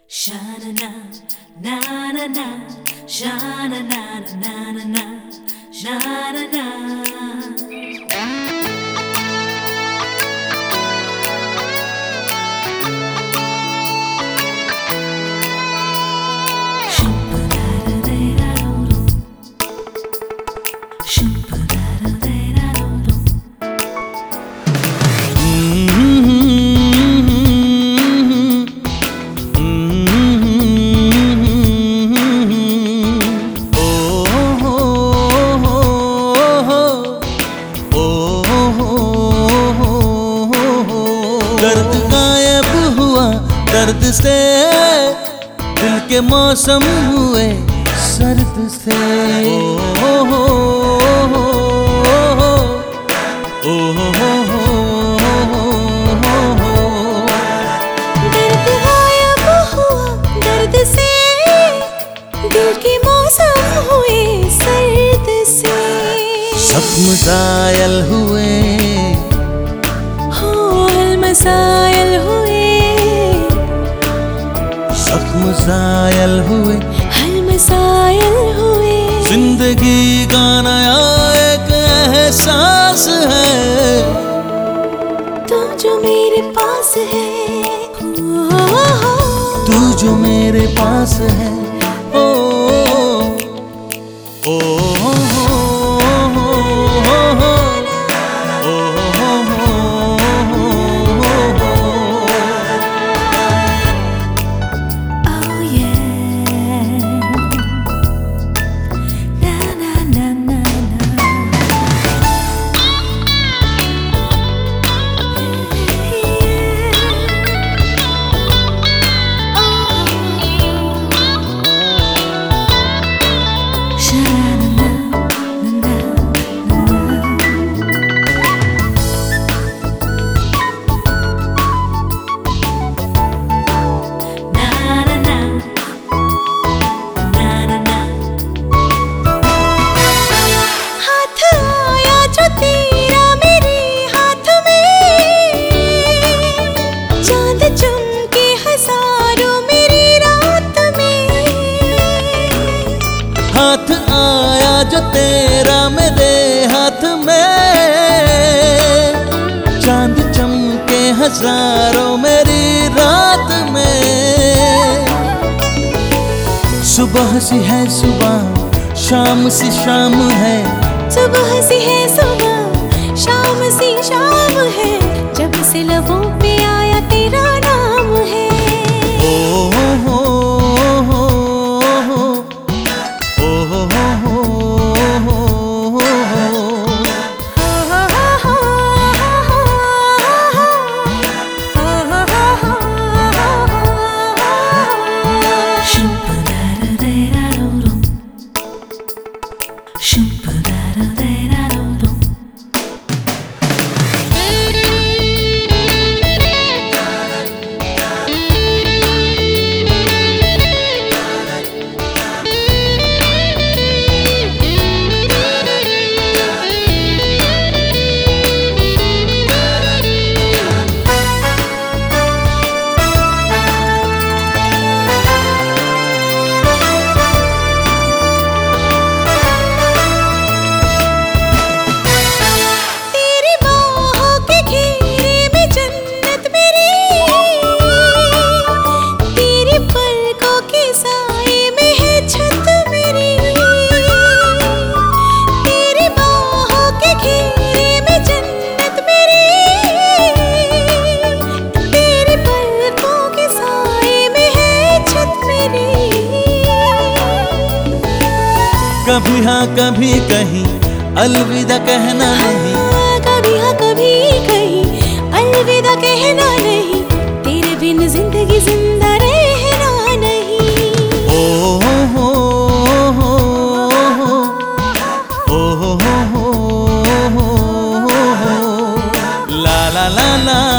Sha-na-na, na-na-na, sha-na-na, na-na-na, sha-na-na. दर्द गायब हुआ दर्द से, दिल के मौसम हुए सर्द से। ओ हो हो ओ हो दर्द गायब हुआ दर्द से, दिल के मौसम हुए सर्द से। जख्म ज़ायल हुए, मसायल हुए, जख्म ज़ायल हुए, हल मसायल हुए। जिंदगी का नया एक एहसास है, तू जो मेरे पास है, तू जो मेरे पास है। ओ ओ हाथ आया जो तेरा मेरे हाथ में, चांद चमके हजारों मेरी रात में। सुबह सी है सुबह, शाम सी शाम है, सुबह सी है सुबह, शाम सी शाम है। जब से लबों पे आया तेरा नाम है। ओ हो कभी हाँ कभी कहीं अलविदा कहना नहीं, कभी हाँ कभी कहीं अलविदा कहना नहीं। तेरे बिन जिंदगी जिंदा रहना नहीं। ओ हो ला ला ला ला।